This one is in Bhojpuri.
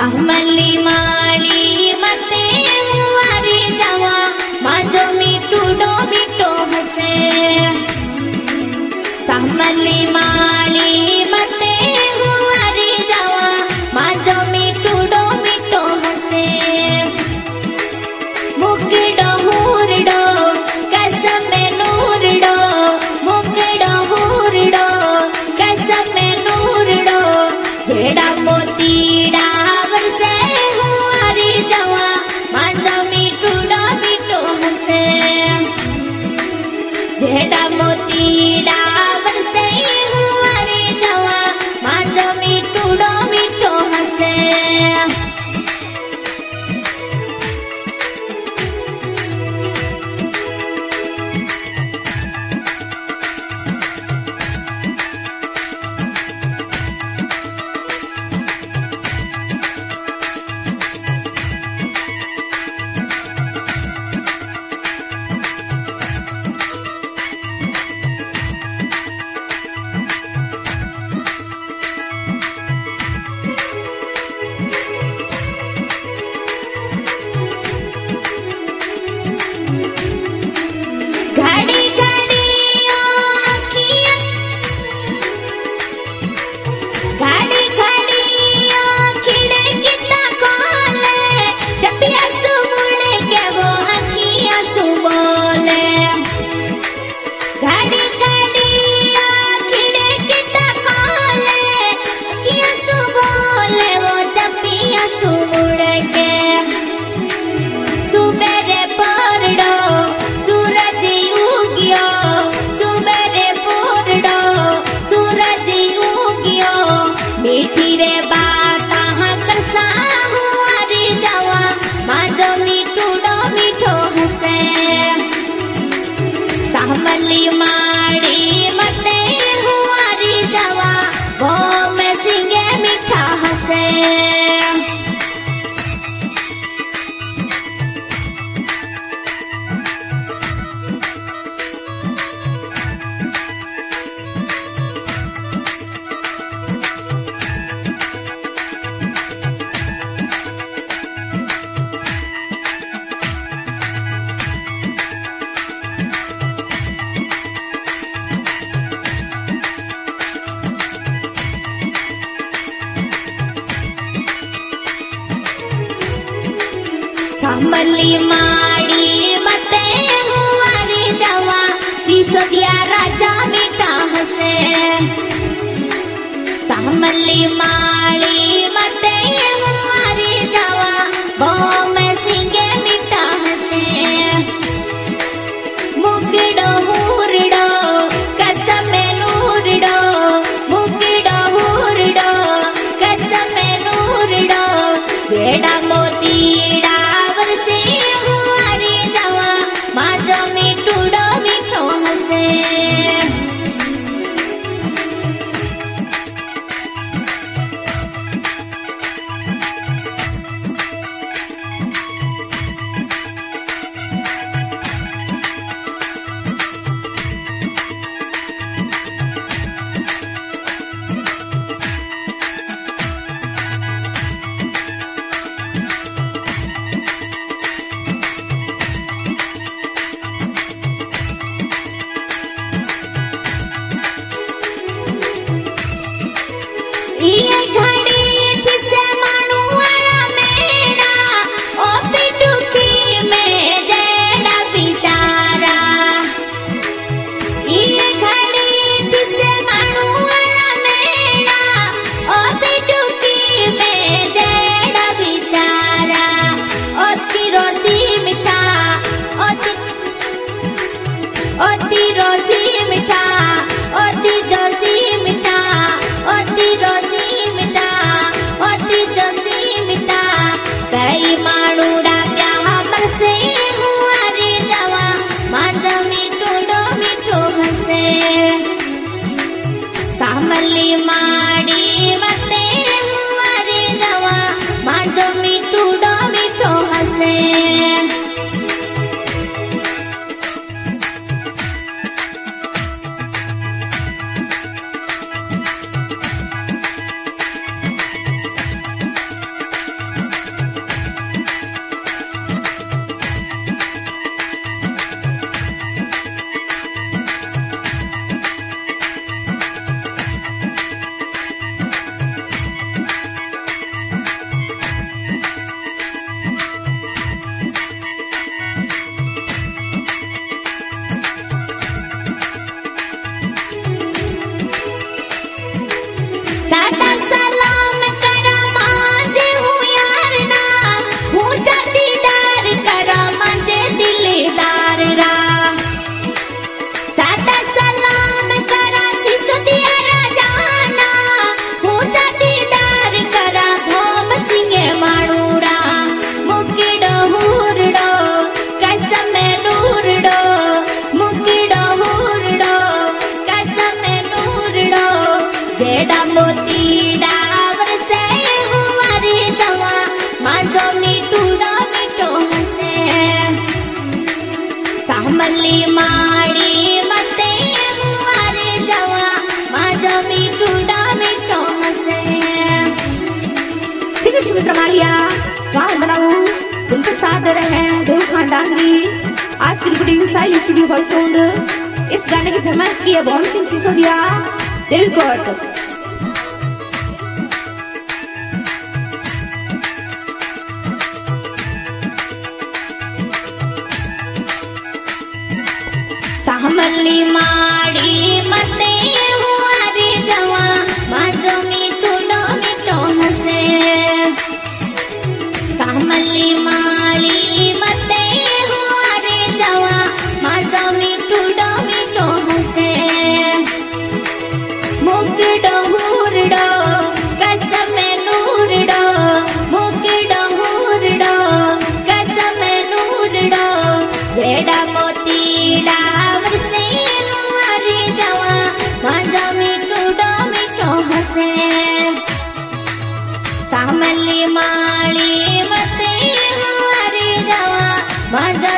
सहमली माली मते हुआरी दवा माजो मीठू डो मीठो हसे सहमली माली मते हुआरी दवा माजो मीठू डो मीठो हसे मुकड़ो हुरडो कसम नूरडो मुकड़ो हुरडो कसम नूरडो जेड़ा मोतीड़ा वरसे हुआरी दवा माजो मीठू डो मीठो हसे जेड़ा मोतीड़ा वरसे हुआरी दवा माजो मीठू डो मीठो हसे सहमली माड़ी मते हुआरी दवा वो में सिंगे मीठा हसे सहमली माड़ी मते हुआरी दवा सिसोदिया राजा मीठा हसे सहमली माड़ी मते हुआरी दवा वो में सिंगे मीठा हसे मुकड़ो हुरडो कसम नूरडो मुकड़ो हुरडो कसम नूरडो जेड़ा मोतीड़ा वरसे हुआरी दवा माजो मीठू डो मीठो हसे ये घड़ी थिसे मानू वाला मेरा ओ पिटुकी में जेड़ा बिचारा ये घड़ी थिसे मानू वाला मेरा ओ पिटुकी में जेड़ा बिचारा ओ तिरोसी मिठा ओ तिरोसी मिठा ओ तिरोसी मिठा ओ तिरोसी मिठा ओ तिरोसी मिठा कई मानुड़ा प्याह बरसे हुआरी दवा माजो मीठू डो मीठो हसे सहमली माड़ी मते हुआरी दवा माजो मीठू डो मीठो हसे जेड़ा मोती डावर से हमारी दवा माझो मीठूड़ा मीठो हसे सामली माड़ी मते हमारी दवा माझो मीठूड़ा मीठो हसे सिंगर सुमित्रा मालिया वाह बनाऊ तुमसे सादर है देवखान डांगरी आज की रिकॉर्डिंग साइल स्टूडियो फॉर साउंड। इस गाने की फरमाइश की है बॉन सिंह सिसोदिया देवकोट। सामली माड़ी मते हुआरी दवा माझो मीठूड़ो मीठो हसे सामली माड़ी मते हुआरी दवा माझो मीठूड़ो मीठो हसे मुगड़ो हुरड़ो कसम नूरड़ो मुगड़ो हुरड़ो कसम नूरड़ो जेड़ा मोती डावर से हमारी दवा माझो मीठूड़ो मीठो हसे सामली माड़ी मते हमारी दवा माझो